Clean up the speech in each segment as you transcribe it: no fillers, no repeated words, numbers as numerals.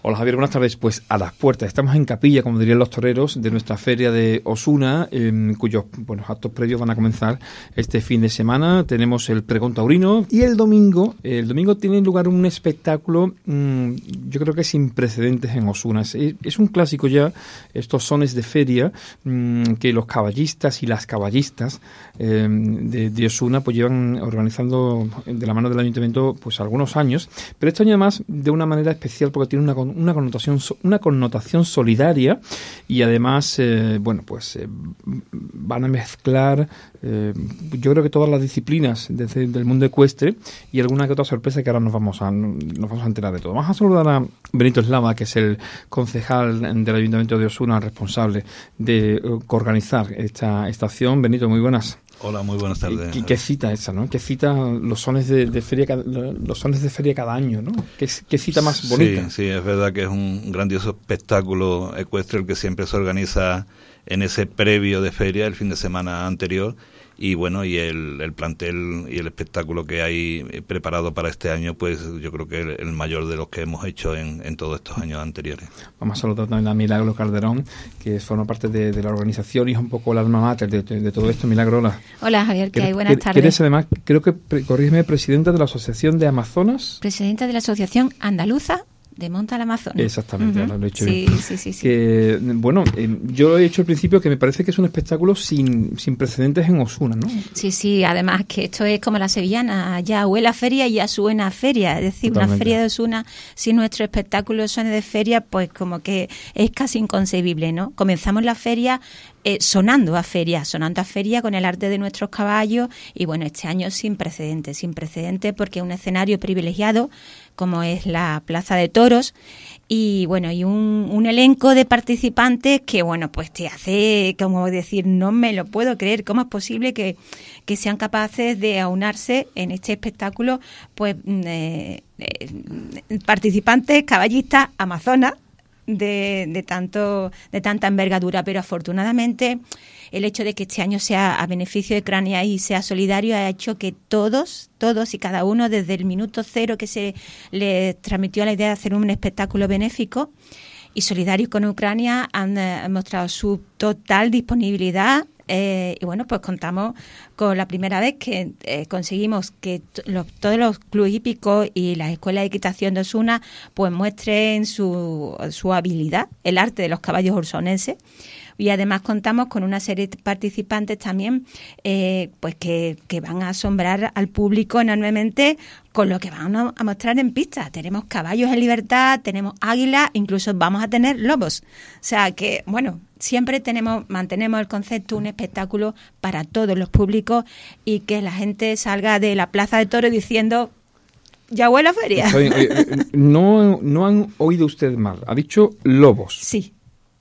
Hola Javier, buenas tardes. Pues a las puertas, estamos en capilla, como dirían los toreros, de nuestra feria de Osuna, cuyos actos previos van a comenzar este fin de semana. Tenemos el pregón taurino y el domingo tiene lugar un espectáculo, yo creo que sin precedentes en Osuna. Es un clásico ya, estos sones de feria que los caballistas y las caballistas de Osuna pues llevan organizando de la mano del ayuntamiento pues algunos años, pero este año además de una manera especial porque tiene una connotación solidaria y además van a mezclar yo creo que todas las disciplinas del mundo ecuestre y alguna que otra sorpresa que ahora nos vamos a enterar de todo. Vamos a saludar a Benito Eslava, que es el concejal del Ayuntamiento de Osuna, responsable de organizar esta acción. Benito, muy buenas. Hola, muy buenas tardes. ¿Qué cita esa, no? ¿Qué cita los sones de feria cada año, no? ¿Qué cita más bonita? Sí, es verdad que es un grandioso espectáculo ecuestre el que siempre se organiza en ese previo de feria, el fin de semana anterior, y bueno, y el plantel y el espectáculo que hay preparado para este año, pues yo creo que el mayor de los que hemos hecho en todos estos años anteriores. Vamos a saludar también a Milagro Calderón, que forma parte de la organización y es un poco el alma mater de todo esto. Milagro, hola. Hola Javier, ¿qué hay? Buenas tardes. Eres además, creo que, corrígeme, presidenta de la Asociación de Amazonas. Presidenta de la Asociación Andaluza de Monta al Amazonas. Exactamente, ahora lo he hecho bien. Sí. Que, yo he dicho al principio que me parece que es un espectáculo sin precedentes en Osuna, ¿no? Sí, además que esto es como la sevillana, ya huele a feria y ya suena a feria, es decir, totalmente. Una feria de Osuna sin nuestro espectáculo suene de feria, pues como que es casi inconcebible, ¿no? Comenzamos la feria sonando a feria con el arte de nuestros caballos y bueno, este año sin precedentes porque es un escenario privilegiado como es la Plaza de Toros y bueno, y un elenco de participantes que bueno, pues te hace como decir, no me lo puedo creer, ¿cómo es posible que sean capaces de aunarse en este espectáculo pues participantes, caballistas, amazonas de tanta envergadura, pero afortunadamente el hecho de que este año sea a beneficio de Ucrania y sea solidario ha hecho que todos y cada uno desde el minuto cero que se les transmitió la idea de hacer un espectáculo benéfico y solidario con Ucrania han mostrado su total disponibilidad. Y bueno, pues contamos con la primera vez que conseguimos que todos los clubes hípicos y las escuelas de equitación de Osuna pues muestren su habilidad, el arte de los caballos orsonenses. Y además contamos con una serie de participantes también pues que van a asombrar al público enormemente con lo que van a mostrar en pista. Tenemos caballos en libertad, tenemos águilas, incluso vamos a tener lobos. O sea que, bueno, siempre mantenemos el concepto un espectáculo para todos los públicos y que la gente salga de la Plaza de Toros diciendo, ya huele a feria. No han oído ustedes mal, ha dicho lobos. Sí.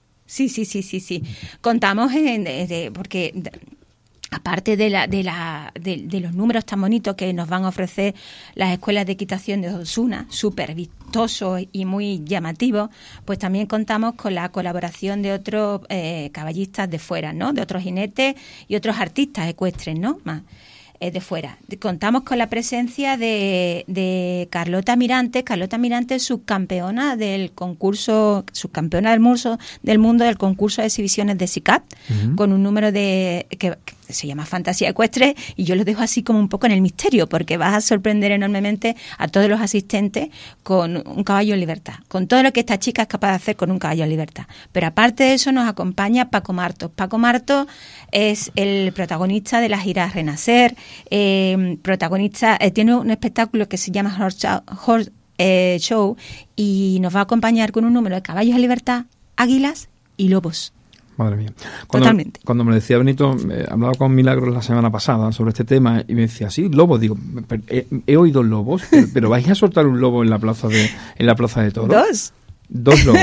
Contamos porque aparte de los números tan bonitos que nos van a ofrecer las escuelas de equitación de Osuna, súper vistosos y muy llamativos, pues también contamos con la colaboración de otros caballistas de fuera, ¿no? De otros jinetes y otros artistas ecuestres, ¿no? Más de fuera. Contamos con la presencia de Carlota Mirante. Carlota Mirante es subcampeona del concurso, subcampeona del mundo del concurso de exhibiciones de SICAP, con un número que se llama Fantasía Ecuestre, y yo lo dejo así como un poco en el misterio, porque vas a sorprender enormemente a todos los asistentes con un caballo en libertad, con todo lo que esta chica es capaz de hacer con un caballo en libertad. Pero aparte de eso nos acompaña Paco Marto. Paco Marto es el protagonista de la gira Renacer, tiene un espectáculo que se llama Horse Show y nos va a acompañar con un número de caballos en libertad, águilas y lobos. Madre mía. Totalmente. Cuando me decía Benito, hablaba con Milagros la semana pasada sobre este tema y me decía, sí, lobos. Digo, he oído lobos, pero ¿vais a soltar un lobo en la plaza de Toros? ¿Dos lobos.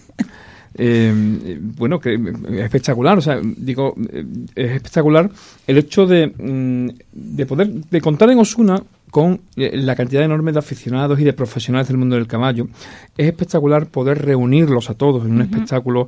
Bueno, que es espectacular, o sea, es espectacular el hecho de contar en Osuna con la cantidad enorme de aficionados y de profesionales del mundo del caballo. Es espectacular poder reunirlos a todos en un espectáculo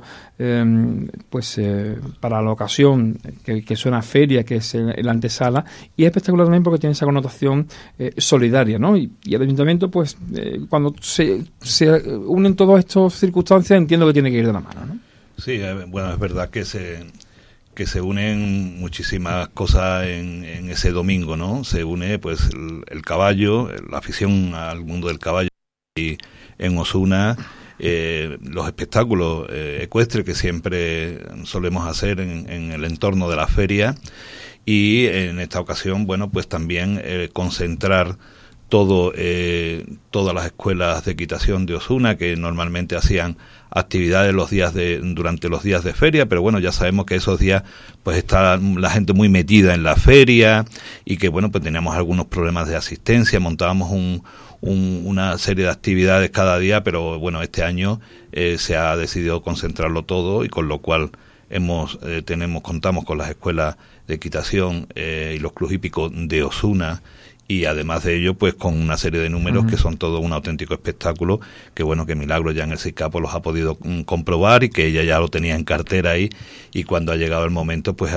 para la ocasión que suena a feria, que es la antesala, y es espectacular también porque tiene esa connotación solidaria, ¿no? Y el ayuntamiento, pues, cuando se unen todas estas circunstancias, entiendo que tiene que ir de la mano, ¿no? Sí, bueno, es verdad que se unen muchísimas cosas en ese domingo, ¿no? Se une pues el caballo, la afición al mundo del caballo y en Osuna, los espectáculos ecuestres que siempre solemos hacer en el entorno de la feria, y en esta ocasión, bueno, pues también concentrar todas las escuelas de equitación de Osuna, que normalmente hacían actividades durante los días de feria, pero bueno, ya sabemos que esos días pues está la gente muy metida en la feria y que bueno, pues teníamos algunos problemas de asistencia, montábamos una serie de actividades cada día, pero bueno, este año se ha decidido concentrarlo todo, y con lo cual contamos con las escuelas de equitación y los clubes hípicos de Osuna, y además de ello, pues con una serie de números que son todo un auténtico espectáculo, que bueno, que Milagro ya en el CICAPO los ha podido comprobar, y que ella ya lo tenía en cartera ahí, y cuando ha llegado el momento, pues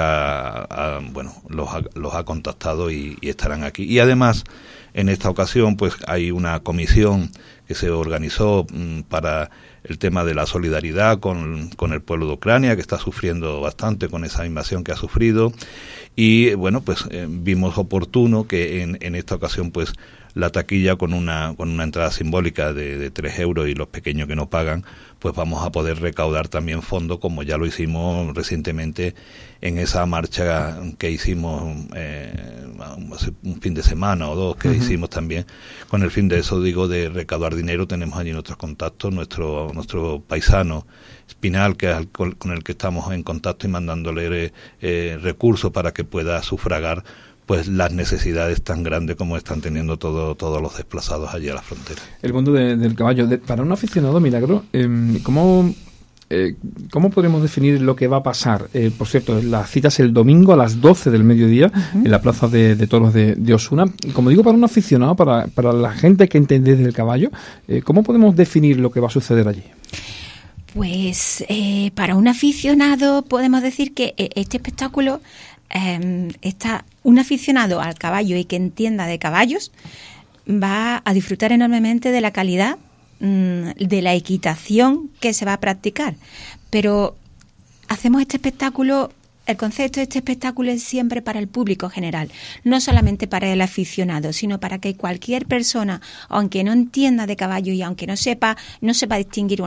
los ha contactado y estarán aquí. Y además, en esta ocasión, pues hay una comisión que se organizó para el tema de la solidaridad con el pueblo de Ucrania, que está sufriendo bastante con esa invasión que ha sufrido, y bueno, pues vimos oportuno que en esta ocasión pues la taquilla con una entrada simbólica de 3 euros, y los pequeños que no pagan, pues vamos a poder recaudar también fondos, como ya lo hicimos recientemente en esa marcha que hicimos hace un fin de semana o dos, que hicimos también con el fin de recaudar dinero. Tenemos allí nuestros contactos, nuestro paisano Espinal, que es con el que estamos en contacto, y mandándole recursos para que pueda sufragar pues las necesidades tan grandes como están teniendo todos los desplazados allí a la frontera. El mundo del caballo. Para un aficionado, Milagro, ¿cómo podemos definir lo que va a pasar? Por cierto, la cita es el domingo a las 12 del mediodía en la plaza de toros de Osuna. Y como digo, para un aficionado, para la gente que entiende del caballo, ¿cómo podemos definir lo que va a suceder allí? Pues para un aficionado podemos decir que este espectáculo un aficionado al caballo y que entienda de caballos va a disfrutar enormemente de la calidad de la equitación que se va a practicar. Pero hacemos este espectáculo, el concepto de este espectáculo es siempre para el público general, no solamente para el aficionado, sino para que cualquier persona, aunque no entienda de caballo y aunque no sepa distinguir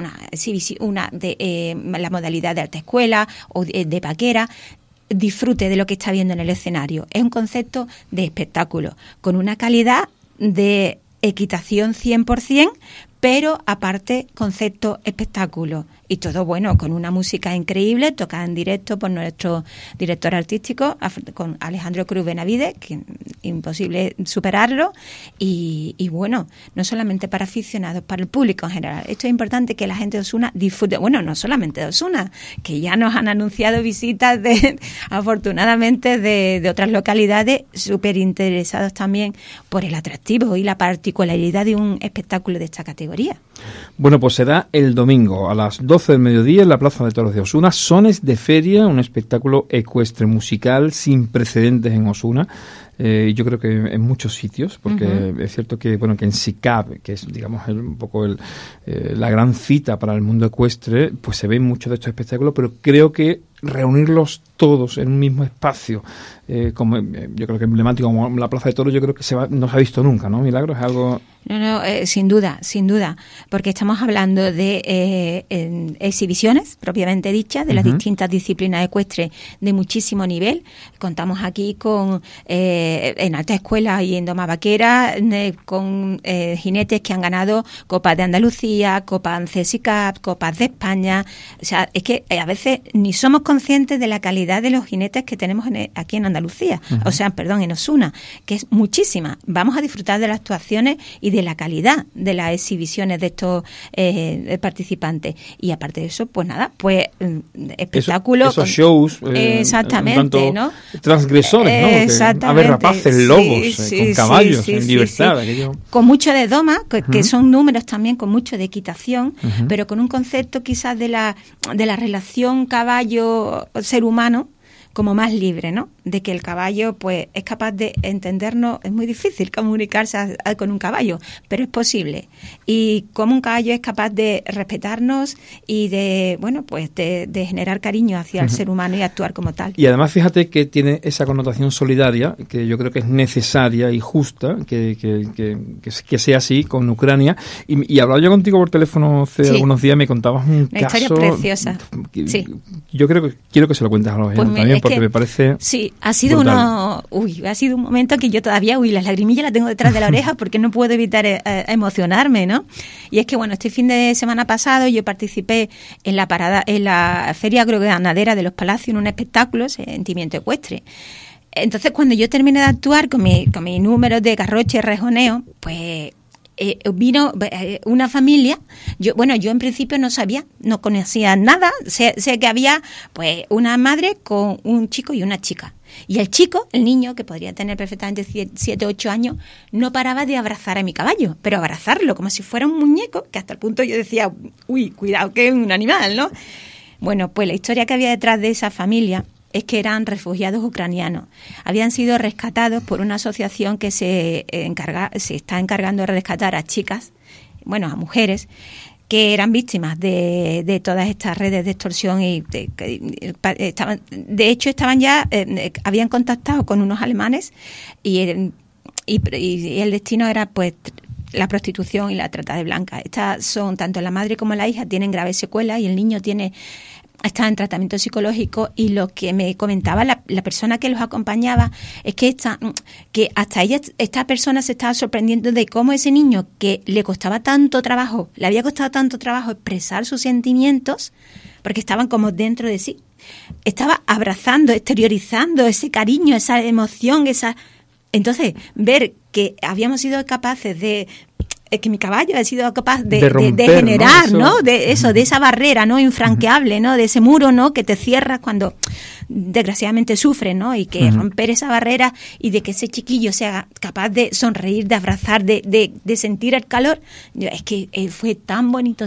la modalidad de alta escuela o de vaquera, disfrute de lo que está viendo en el escenario. Es un concepto de espectáculo, con una calidad de equitación 100%, pero aparte concepto espectáculo. Y todo, bueno, con una música increíble, tocada en directo por nuestro director artístico, con Alejandro Cruz Benavides, que imposible superarlo. Y bueno, no solamente para aficionados, para el público en general. Esto es importante, que la gente de Osuna disfrute. Bueno, no solamente de Osuna, que ya nos han anunciado visitas afortunadamente de otras localidades, súper interesados también por el atractivo y la particularidad de un espectáculo de esta categoría. Bueno, pues será el domingo a las 12 del mediodía en la Plaza de Toros de Osuna. Sones de Feria, un espectáculo ecuestre musical sin precedentes en Osuna. Yo creo que en muchos sitios, porque es cierto que que en SICAP, que es digamos un poco la gran cita para el mundo ecuestre, pues se ven muchos de estos espectáculos, pero creo que reunirlos todos en un mismo espacio, como yo creo que emblemático como la Plaza de Toros, yo creo que no se ha visto nunca, ¿no, Milagro? Es algo... No, sin duda, porque estamos hablando de exhibiciones propiamente dichas, de las distintas disciplinas ecuestres de muchísimo nivel. Contamos aquí con en alta escuela y en doma vaquera, con jinetes que han ganado Copas de Andalucía, Copas ANCES y CAP, Copas de España. O sea, es que a veces ni somos conscientes de la calidad de los jinetes que tenemos aquí en Andalucía, en Osuna, que es muchísima. Vamos a disfrutar de las actuaciones y de la calidad de las exhibiciones de estos participantes. Y aparte de eso, pues nada, pues espectáculos. Esos shows. Exactamente, ¿no? Transgresores, ¿no? Exactamente. A ver, rapaces, lobos, con caballos, en libertad. Con mucho de doma, que son números también, con mucho de equitación, pero con un concepto quizás de la relación caballo-ser humano como más libre, ¿no? De que el caballo pues es capaz de entendernos. Es muy difícil comunicarse con un caballo, pero es posible. Y como un caballo es capaz de respetarnos y de, bueno, pues de generar cariño hacia el ser humano y actuar como tal. Y además fíjate que tiene esa connotación solidaria, que yo creo que es necesaria y justa que sea así con Ucrania. Y hablaba yo contigo por teléfono hace algunos días, me contabas un Una caso... historia preciosa. Sí. Yo quiero que se lo cuentes a los oyentes también, porque me parece... Sí, ha sido un momento que yo todavía, las lagrimillas las tengo detrás de la oreja porque no puedo evitar emocionarme, ¿no? Y es que, bueno, este fin de semana pasado yo participé en la Feria Agroganadera de los Palacios en un espectáculo, Sentimiento Ecuestre. Entonces, cuando yo terminé de actuar con mi número de garroche y rejoneo, pues... vino una familia. Yo en principio no conocía nada. Sé que había pues una madre con un chico y una chica. Y el niño, que podría tener perfectamente 7 o 8 años, no paraba de abrazar a mi caballo, pero abrazarlo como si fuera un muñeco, que hasta el punto yo decía, cuidado que es un animal, ¿no? Bueno, pues la historia que había detrás de esa familia es que eran refugiados ucranianos. Habían sido rescatados por una asociación que se está encargando de rescatar a chicas, a mujeres, que eran víctimas de todas estas redes de extorsión y habían contactado con unos alemanes y el destino era pues la prostitución y la trata de blancas. Estas son, tanto la madre como la hija tienen graves secuelas y el niño está en tratamiento psicológico, y lo que me comentaba la persona que los acompañaba es que hasta esta persona se estaba sorprendiendo de cómo ese niño, que le había costado tanto trabajo expresar sus sentimientos, porque estaban como dentro de sí, estaba abrazando, exteriorizando ese cariño, esa emoción, entonces ver que habíamos sido capaces que mi caballo ha sido capaz de generar, ¿no? De esa barrera, ¿no? Infranqueable, ¿no? De ese muro, ¿no? Que te cierras cuando desgraciadamente sufres, ¿no? Y que romper esa barrera y de que ese chiquillo sea capaz de sonreír, de abrazar, de sentir el calor, es que fue tan bonito,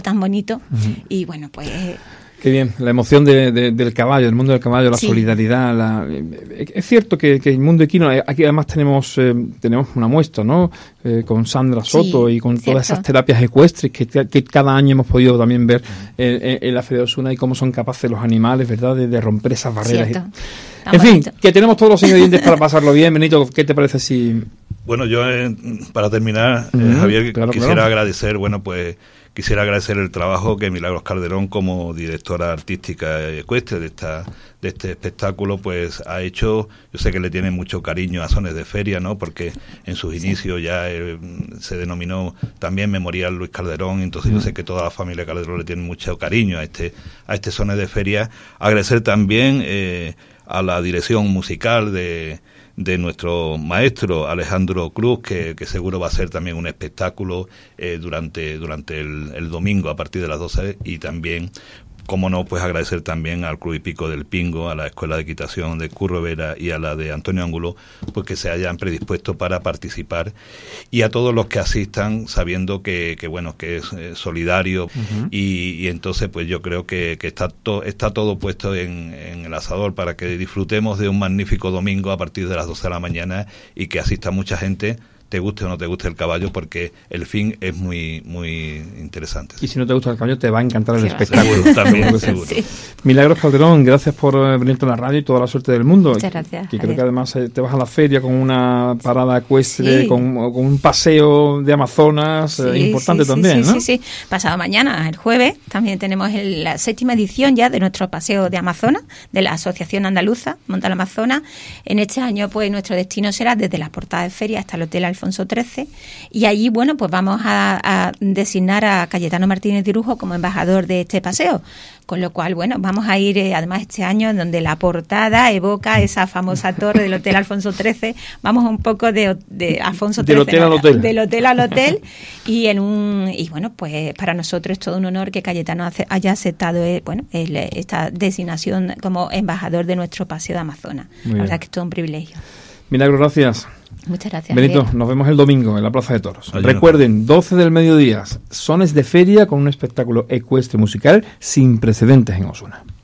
y bueno, pues... Qué bien, la emoción del caballo, del mundo del caballo, la solidaridad. Es cierto que el mundo equino, aquí además tenemos una muestra, ¿no? Con Sandra Soto y con todas esas terapias ecuestres que cada año hemos podido también ver en la Feria de Osuna, y cómo son capaces los animales, ¿verdad?, de romper esas barreras. En fin, que tenemos todos los ingredientes para pasarlo bien. Benito, ¿qué te parece si...? Bueno, yo para terminar, Javier, quisiera agradecer, quisiera agradecer el trabajo que Milagros Calderón, como directora artística ecuestre de este espectáculo, pues ha hecho. Yo sé que le tiene mucho cariño a Sones de Feria, ¿no? Porque en sus inicios ya se denominó también Memorial Luis Calderón, entonces yo sé que toda la familia Calderón le tiene mucho cariño a este Sones de Feria. Agradecer también a la dirección musical de nuestro maestro Alejandro Cruz, que seguro va a ser también un espectáculo durante el domingo a partir de las 12, y también, cómo no, pues agradecer también al Club Hípico del Pingo, a la Escuela de Equitación de Curro Vera y a la de Antonio Ángulo, pues que se hayan predispuesto para participar, y a todos los que asistan, sabiendo que es solidario, y entonces pues yo creo que está todo puesto en el asador para que disfrutemos de un magnífico domingo a partir de las 12 de la mañana, y que asista mucha gente, te guste o no te guste el caballo, porque el fin es muy muy interesante. Y si no te gusta el caballo, te va a encantar el espectáculo. Seguro. Sí. Milagros Calderón, gracias por venirte a la radio y toda la suerte del mundo. Muchas gracias. Que creo que además te vas a la feria con una parada ecuestre, con un paseo de Amazonas importante también, ¿no? Sí. Pasado mañana, el jueves, también tenemos la 7ª edición ya de nuestro paseo de Amazonas, de la Asociación Andaluza Monta la Amazonas. En este año, pues nuestro destino será desde la portada de feria hasta el Hotel Alfonso XIII, y allí, bueno, pues vamos a designar a Cayetano Martínez Dirujo como embajador de este paseo, con lo cual, bueno, vamos a ir además este año en donde la portada evoca esa famosa torre del Hotel Alfonso XIII, vamos un poco de Alfonso XIII, del hotel al hotel, y bueno, pues para nosotros es todo un honor que Cayetano haya aceptado esta designación como embajador de nuestro paseo de Amazonas. La verdad que es todo un privilegio. Milagro, gracias. Muchas gracias. Benito, Javier. nos vemos el domingo en la Plaza de Toros. Recuerden, 12 del mediodía, sones de feria con un espectáculo ecuestre musical sin precedentes en Osuna.